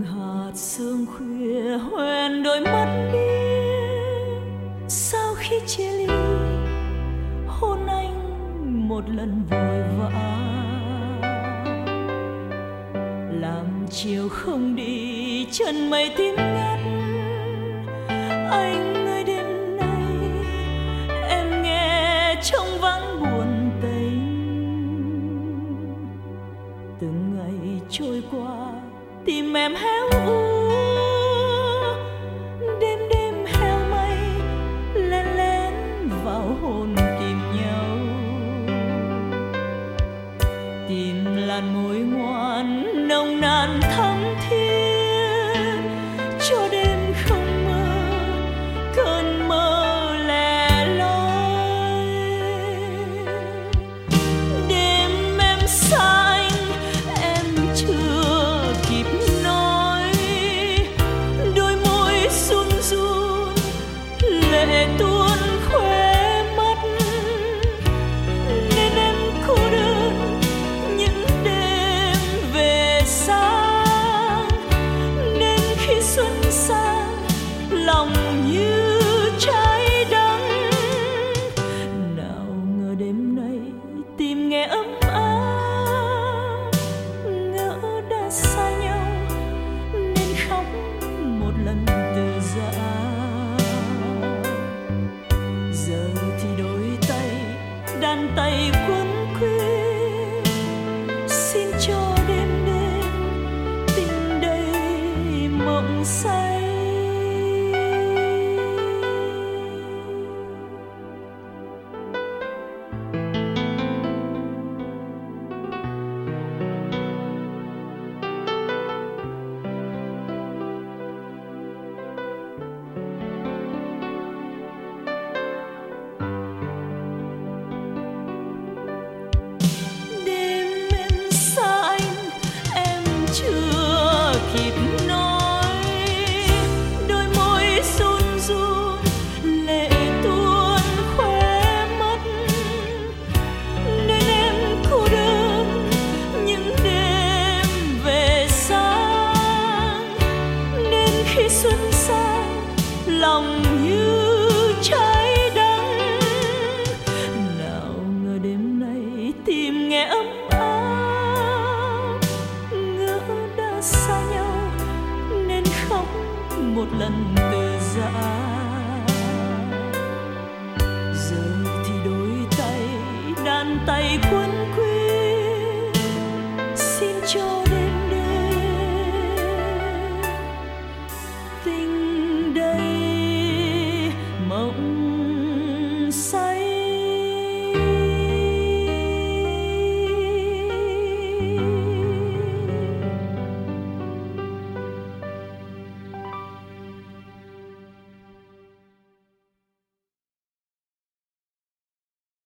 hạt sương khuya hoen đôi mắt biếc. Sau khi chia ly hôn anh một lần vội vã, làm chiều không đi chân mây tím ngắt. Anh ơi đêm nay em nghe trong vắng buồn tênh. Từng ngày trôi qua tim em héo úa, đêm đêm heo mây lén lén vào hồn tìm nhau. Tìm làn môi ngoan nồng nàn thắm thiết, cho đêm không mơ cơn mơ lẻ loi. Đêm em xa anh em chưa kịp nói, đôi môi run run lệ tuôn khóe mắt. Nên em cô đơn những đêm về sáng, đến khi xuân sang lòng như trái đắng. Nào ngờ đêm nay tim nghe ấm áp, ngỡ đã xa nhau nên khóc một lần từ giã. Giờ thì đôi tay đàn tay quấn quýt, xin cho đêm đêm tình đầy mộng say. Đêm em xa anh em chưa kịp nói, đôi môi run run lệ tuôn khóe mắt. Nên em cô đơn những đêm về sáng, đến khi xuân sang lòng như trái đắng. Nào ngờ đêm nay tim nghe ấm áp, ngỡ đã xa nhau nên khóc một lần từ giã. Giờ thì đôi tay đàn tay quấn quýt, xin cho